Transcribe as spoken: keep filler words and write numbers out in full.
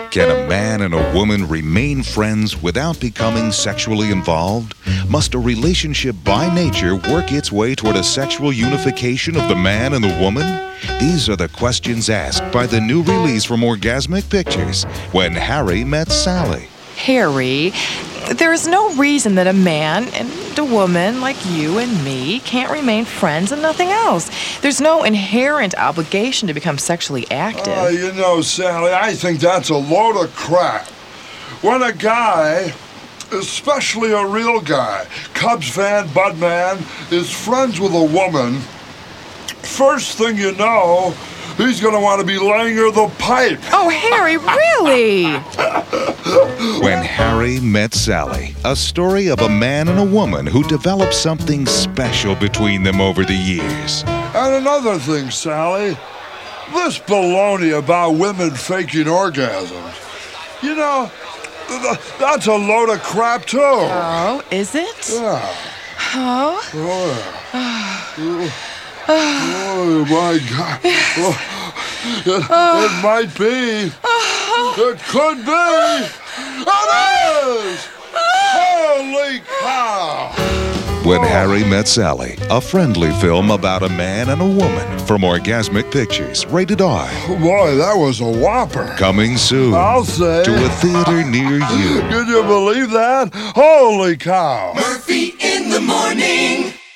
Can a man and a woman remain friends without becoming sexually involved? Must a relationship by nature work its way toward a sexual unification of the man and the woman? These are the questions asked by the new release from Orgasmic Pictures, When Harry Met Sally. Harry, there is no reason that a man and a woman like you and me can't remain friends and nothing else. There's no inherent obligation to become sexually active. Oh, you know, Sally, I think that's a load of crap. When a guy, especially a real guy, Cubs fan, Bud man, is friends with a woman, first thing you know, he's going to want to be laying her the pipe. Oh, Harry, really? When Harry Met Sally, a story of a man and a woman who developed something special between them over the years. And another thing, Sally, this baloney about women faking orgasms, you know, th- that's a load of crap, too. Oh, is it? Yeah. Oh? Oh, oh my God. Oh, it, it might be. It could be. It is! Holy cow! When Harry Met Sally, a friendly film about a man and a woman from Orgasmic Pictures, rated R. Boy, that was a whopper. Coming soon I'll say. to a theater near you. Could you believe that? Holy cow! Murphy in the morning.